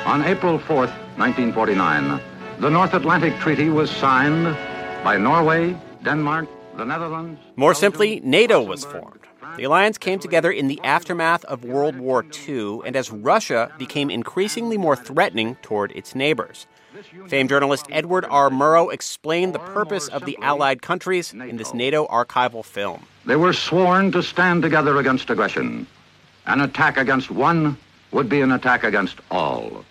On April 4th, 1949, the North Atlantic Treaty was signed by Norway, Denmark, the Netherlands. More simply, NATO was formed. The alliance came together in the aftermath of World War II and as Russia became increasingly more threatening toward its neighbors. Famed journalist Edward R. Murrow explained the purpose of the allied countries in this NATO archival film. They were sworn to stand together against aggression. An attack against one would be an attack against all.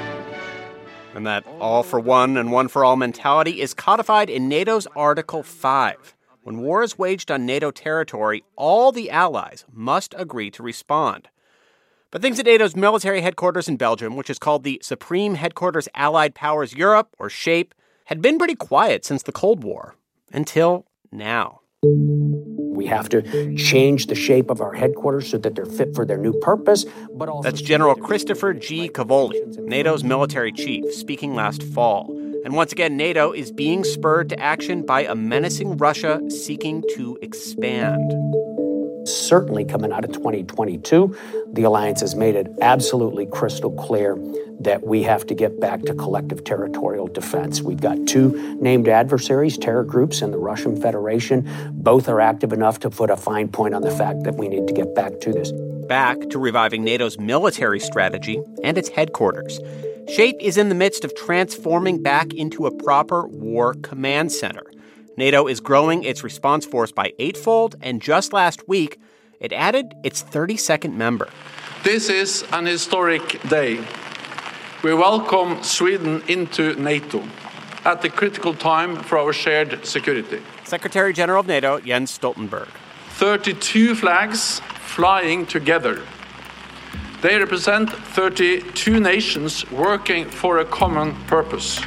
And that all for one and one for all mentality is codified in NATO's Article 5. When war is waged on NATO territory, all the allies must agree to respond. But things at NATO's military headquarters in Belgium, which is called the Supreme Headquarters Allied Powers Europe, or SHAPE, had been pretty quiet since the Cold War. Until now. We have to change the shape of our headquarters so that they're fit for their new purpose, but also... That's General Christopher G. Cavoli, NATO's military chief, speaking last fall. And once again, NATO is being spurred to action by a menacing Russia seeking to expand. Certainly coming out of 2022, the alliance has made it absolutely crystal clear that we have to get back to collective territorial defense. We've got two named adversaries, terror groups, and the Russian Federation. Both are active enough to put a fine point on the fact that we need to get back to this. Back to reviving NATO's military strategy and its headquarters. SHAPE is in the midst of transforming back into a proper war command center. NATO is growing its response force by eightfold, and just last week, it added its 32nd member. This is an historic day. We welcome Sweden into NATO at the critical time for our shared security. Secretary General of NATO, Jens Stoltenberg. 32 flags flying together. They represent 32 nations working for a common purpose.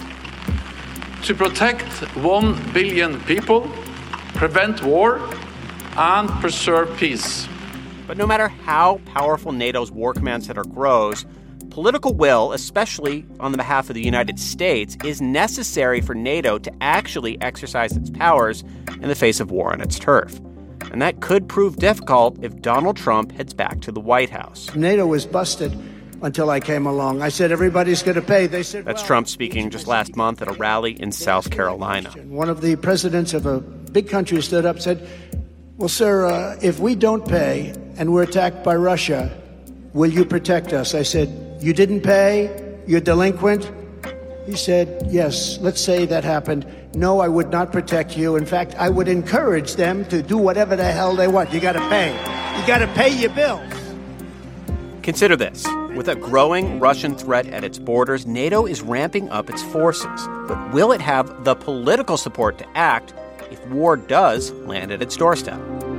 To protect 1 billion people, prevent war, and preserve peace. But no matter how powerful NATO's War Command Center grows, political will, especially on the behalf of the United States, is necessary for NATO to actually exercise its powers in the face of war on its turf. And that could prove difficult if Donald Trump heads back to the White House. NATO was busted until I came along. I said, everybody's going to pay. They said, that's Trump speaking just last month at a rally in South Carolina. One of the presidents of a big country stood up and said, well, sir, if we don't pay and we're attacked by Russia, will you protect us? I said, you didn't pay? You're delinquent? He said, yes, let's say that happened. No, I would not protect you. In fact, I would encourage them to do whatever the hell they want. You got to pay. You got to pay your bills. Consider this. With a growing Russian threat at its borders, NATO is ramping up its forces. But will it have the political support to act if war does land at its doorstep?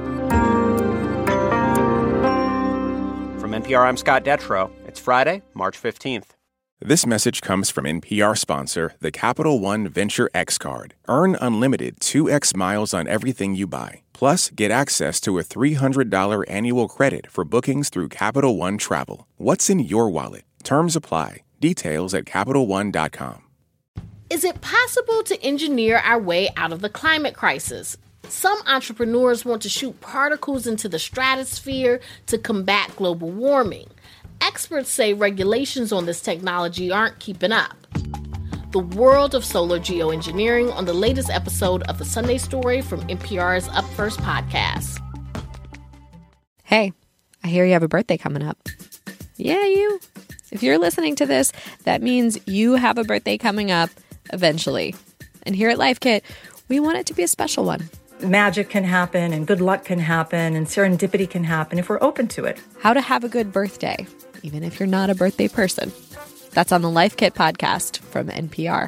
From NPR, I'm Scott Detrow. It's Friday, March 15th. This message comes from NPR sponsor, the Capital One Venture X Card. Earn unlimited 2x miles on everything you buy. Plus, get access to a $300 annual credit for bookings through Capital One Travel. What's in your wallet? Terms apply. Details at CapitalOne.com. Is it possible to engineer our way out of the climate crisis? Some entrepreneurs want to shoot particles into the stratosphere to combat global warming. Experts say regulations on this technology aren't keeping up. The world of solar geoengineering on the latest episode of The Sunday Story from NPR's Up First podcast. Hey, I hear you have a birthday coming up. Yeah, you. If you're listening to this, that means you have a birthday coming up eventually. And here at Life Kit, we want it to be a special one. Magic can happen and good luck can happen and serendipity can happen if we're open to it. How to have a good birthday, even if you're not a birthday person. That's on the Life Kit podcast from NPR.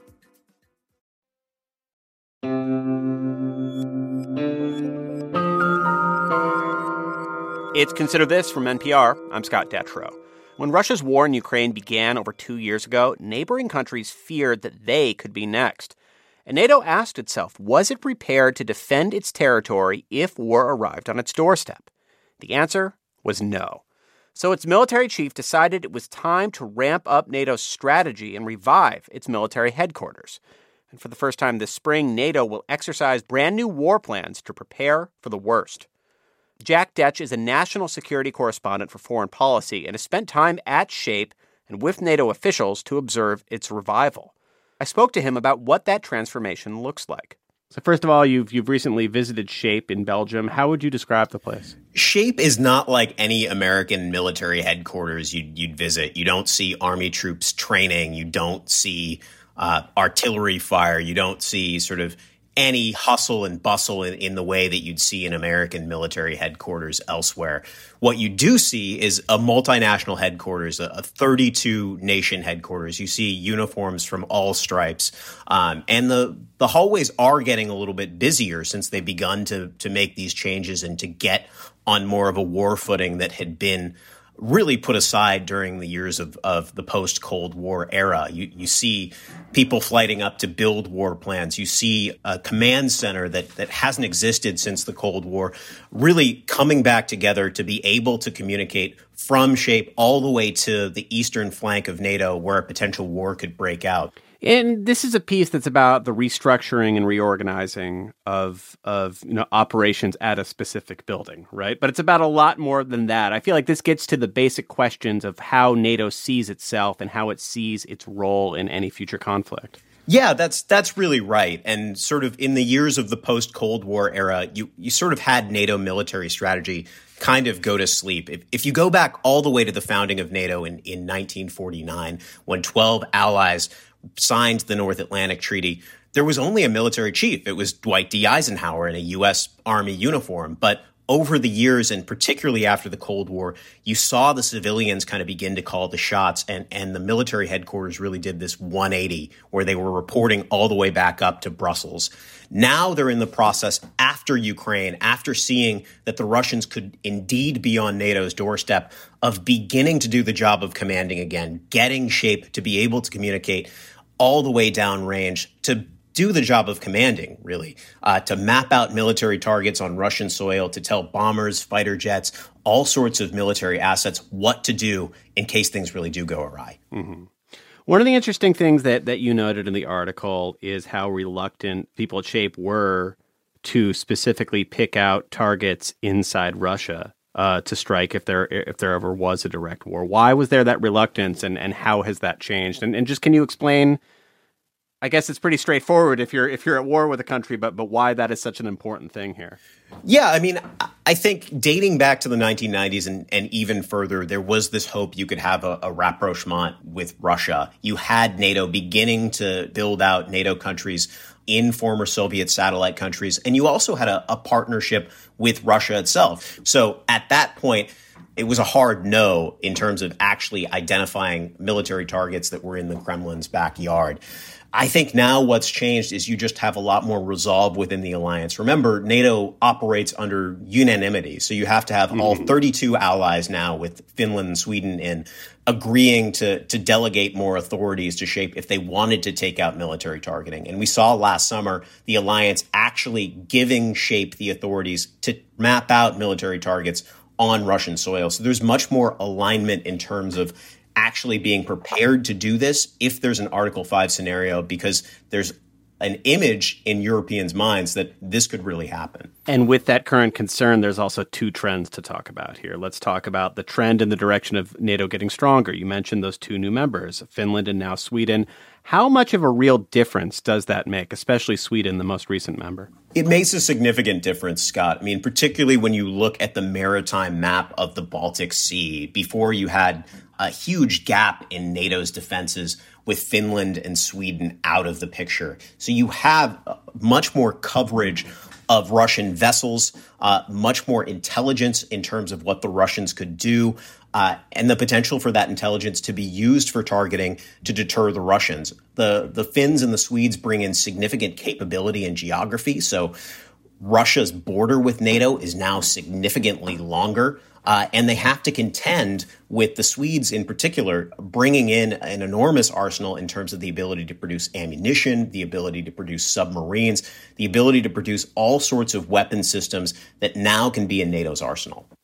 It's Consider This from NPR. I'm Scott Detrow. When Russia's war in Ukraine began over 2 years ago, neighboring countries feared that they could be next. And NATO asked itself, was it prepared to defend its territory if war arrived on its doorstep? The answer was no. So its military chief decided it was time to ramp up NATO's strategy and revive its military headquarters. And for the first time this spring, NATO will exercise brand new war plans to prepare for the worst. Jack Detch is a national security correspondent for foreign policy and has spent time at SHAPE and with NATO officials to observe its revival. I spoke to him about what that transformation looks like. So first of all, you've recently visited SHAPE in Belgium. How would you describe the place? SHAPE is not like any American military headquarters you'd visit. You don't see Army troops training. You don't see artillery fire. You don't see sort of any hustle and bustle in the way that you'd see in American military headquarters elsewhere. What you do see is a multinational headquarters, a 32-nation headquarters. You see uniforms from all stripes. And the hallways are getting a little bit busier since they've begun to make these changes and to get on more of a war footing that had been really put aside during the years of the post-Cold War era. You see people flighting up to build war plans. You see a command center that hasn't existed since the Cold War really coming back together to be able to communicate from SHAPE all the way to the eastern flank of NATO where a potential war could break out. And this is a piece that's about the restructuring and reorganizing of operations at a specific building, right? But it's about a lot more than that. I feel like this gets to the basic questions of how NATO sees itself and how it sees its role in any future conflict. Yeah, that's really right. And sort of in the years of the post-Cold War era, you sort of had NATO military strategy kind of go to sleep. If you go back all the way to the founding of NATO in 1949, when 12 allies signed the North Atlantic Treaty, there was only a military chief. It was Dwight D. Eisenhower in a U.S. Army uniform. But over the years, and particularly after the Cold War, you saw the civilians kind of begin to call the shots, and the military headquarters really did this 180, where they were reporting all the way back up to Brussels. Now they're in the process after Ukraine, after seeing that the Russians could indeed be on NATO's doorstep, of beginning to do the job of commanding again, getting SHAPE to be able to communicate all the way downrange, to do the job of commanding, really, to map out military targets on Russian soil, to tell bombers, fighter jets, all sorts of military assets what to do in case things really do go awry. Mm-hmm. One of the interesting things that you noted in the article is how reluctant people at SHAPE were to specifically pick out targets inside Russia to strike if there ever was a direct war. Why was there that reluctance, and how has that changed? And just can you explain? I guess it's pretty straightforward if you're at war with a country, but why that is such an important thing here. Yeah, I mean, I think dating back to the 1990s and even further, there was this hope you could have a rapprochement with Russia. You had NATO beginning to build out NATO countries in former Soviet satellite countries, and you also had a partnership with Russia itself. So at that point, it was a hard no in terms of actually identifying military targets that were in the Kremlin's backyard. I think now what's changed is you just have a lot more resolve within the alliance. Remember, NATO operates under unanimity. So you have to have all 32 allies now, with Finland and Sweden in, agreeing to delegate more authorities to SHAPE if they wanted to take out military targeting. And we saw last summer the alliance actually giving SHAPE the authorities to map out military targets on Russian soil. So there's much more alignment in terms of actually being prepared to do this if there's an Article 5 scenario, because there's an image in Europeans' minds that this could really happen. And with that current concern, there's also two trends to talk about here. Let's talk about the trend in the direction of NATO getting stronger. You mentioned those two new members, Finland and now Sweden. How much of a real difference does that make, especially Sweden, the most recent member? It makes a significant difference, Scott. I mean, particularly when you look at the maritime map of the Baltic Sea. Before, you had a huge gap in NATO's defenses with Finland and Sweden out of the picture. So you have much more coverage of Russian vessels, much more intelligence in terms of what the Russians could do, and the potential for that intelligence to be used for targeting to deter the Russians. The Finns and the Swedes bring in significant capability and geography. So Russia's border with NATO is now significantly longer. And they have to contend with the Swedes in particular, bringing in an enormous arsenal in terms of the ability to produce ammunition, the ability to produce submarines, the ability to produce all sorts of weapon systems that now can be in NATO's arsenal.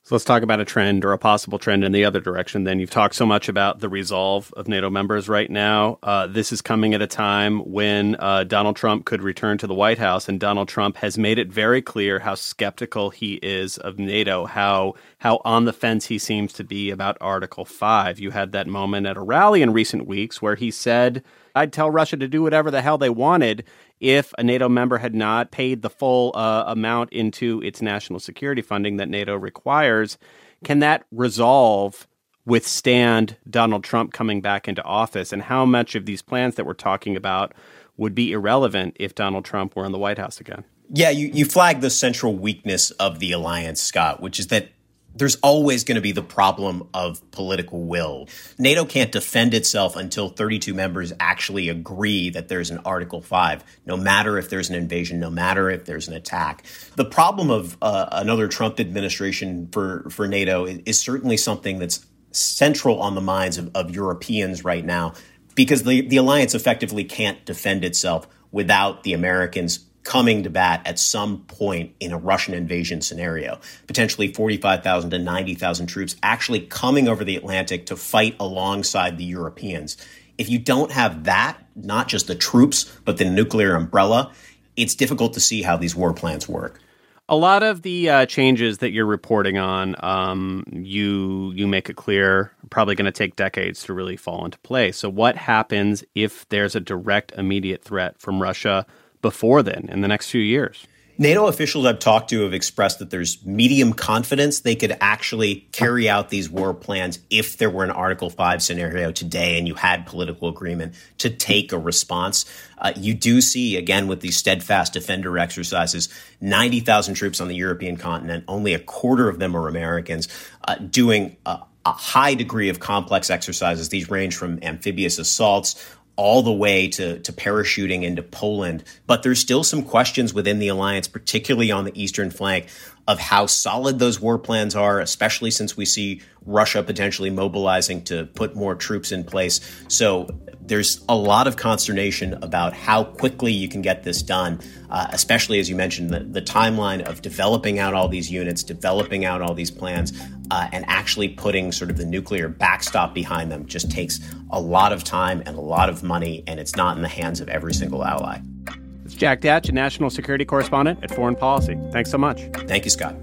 So let's talk about a trend or a possible trend in the other direction. Then you've talked so much about the resolve of NATO members right now. This is coming at a time when Donald Trump could return to the White House, and Donald Trump has made it very clear how skeptical he is of NATO, how on the fence he seems to be about Article 5. You had that moment at a rally in recent weeks where he said, I'd tell Russia to do whatever the hell they wanted if a NATO member had not paid the full amount into its national security funding that NATO requires. Can that resolve withstand Donald Trump coming back into office? And how much of these plans that we're talking about would be irrelevant if Donald Trump were in the White House again? Yeah, you flagged the central weakness of the alliance, Scott, which is that there's always going to be the problem of political will. NATO can't defend itself until 32 members actually agree that there's an Article 5, no matter if there's an invasion, no matter if there's an attack. The problem of another Trump administration for NATO is certainly something that's central on the minds of Europeans right now, because the alliance effectively can't defend itself without the Americans coming to bat at some point in a Russian invasion scenario, potentially 45,000 to 90,000 troops actually coming over the Atlantic to fight alongside the Europeans. If you don't have that, not just the troops, but the nuclear umbrella, it's difficult to see how these war plans work. A lot of the changes that you're reporting on, you make it clear, are probably going to take decades to really fall into place. So what happens if there's a direct, immediate threat from Russia before then, in the next few years? NATO officials I've talked to have expressed that there's medium confidence they could actually carry out these war plans if there were an Article 5 scenario today and you had political agreement to take a response. You do see, again, with these steadfast defender exercises, 90,000 troops on the European continent, only a quarter of them are Americans, doing a high degree of complex exercises. These range from amphibious assaults all the way to parachuting into Poland. But there's still some questions within the alliance, particularly on the eastern flank, of how solid those war plans are, especially since we see Russia potentially mobilizing to put more troops in place. So there's a lot of consternation about how quickly you can get this done, especially, as you mentioned, the timeline of developing out all these units, developing out all these plans, and actually putting sort of the nuclear backstop behind them just takes a lot of time and a lot of money, and it's not in the hands of every single ally. It's Jack Datch, a national security correspondent at Foreign Policy. Thanks so much. Thank you, Scott.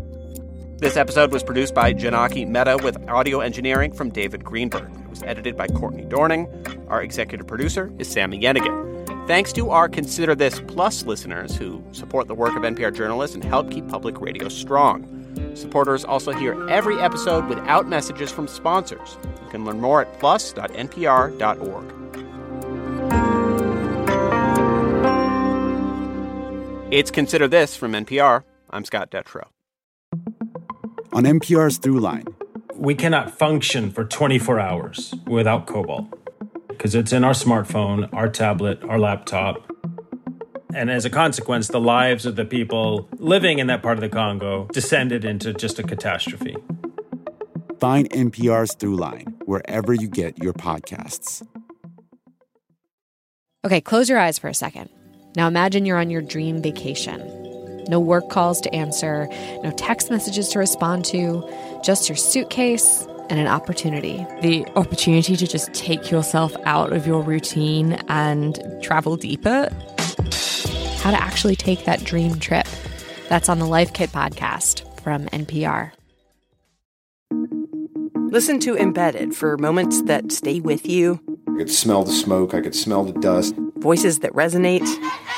This episode was produced by Janaki Mehta with audio engineering from David Greenberg. It was edited by Courtney Dorning. Our executive producer is Sammy Yenigan. Thanks to our Consider This Plus listeners who support the work of NPR journalists and help keep public radio strong. Supporters also hear every episode without messages from sponsors. You can learn more at plus.npr.org. It's Consider This from NPR. I'm Scott Detrow. On NPR's Throughline. We cannot function for 24 hours without cobalt because it's in our smartphone, our tablet, our laptop. And as a consequence, the lives of the people living in that part of the Congo descended into just a catastrophe. Find NPR's Throughline wherever you get your podcasts. Okay, close your eyes for a second. Now imagine you're on your dream vacation. No work calls to answer, no text messages to respond to, just your suitcase and an opportunity. The opportunity to just take yourself out of your routine and travel deeper. How to actually take that dream trip. That's on the Life Kit podcast from NPR. Listen to Embedded for moments that stay with you. I could smell the smoke. I could smell the dust. Voices that resonate.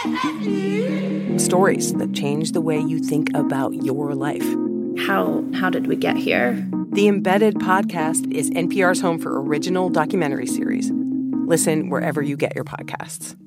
Stories that change the way you think about your life. How did we get here? The Embedded podcast is NPR's home for original documentary series. Listen wherever you get your podcasts.